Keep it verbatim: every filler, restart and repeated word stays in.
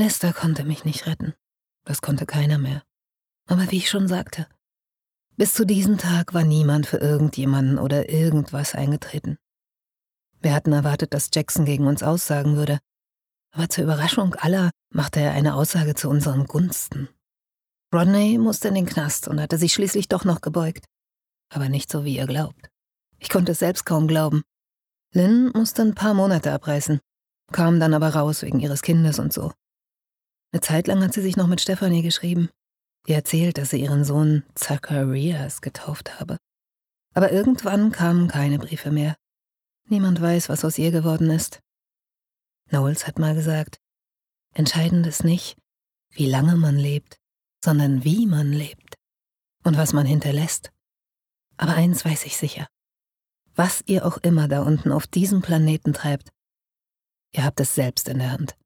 Lester konnte mich nicht retten. Das konnte keiner mehr. Aber wie ich schon sagte, bis zu diesem Tag war niemand für irgendjemanden oder irgendwas eingetreten. Wir hatten erwartet, dass Jackson gegen uns aussagen würde, aber zur Überraschung aller machte er eine Aussage zu unseren Gunsten. Rodney musste in den Knast und hatte sich schließlich doch noch gebeugt. Aber nicht so, wie ihr glaubt. Ich konnte es selbst kaum glauben. Lynn musste ein paar Monate abreißen, kam dann aber raus wegen ihres Kindes und so. Eine Zeit lang hat sie sich noch mit Stephanie geschrieben. Die erzählt, dass sie ihren Sohn Zacharias getauft habe. Aber irgendwann kamen keine Briefe mehr. Niemand weiß, was aus ihr geworden ist. Knowles hat mal gesagt, entscheidend ist nicht, wie lange man lebt, sondern wie man lebt und was man hinterlässt. Aber eins weiß ich sicher. Was ihr auch immer da unten auf diesem Planeten treibt, ihr habt es selbst in der Hand.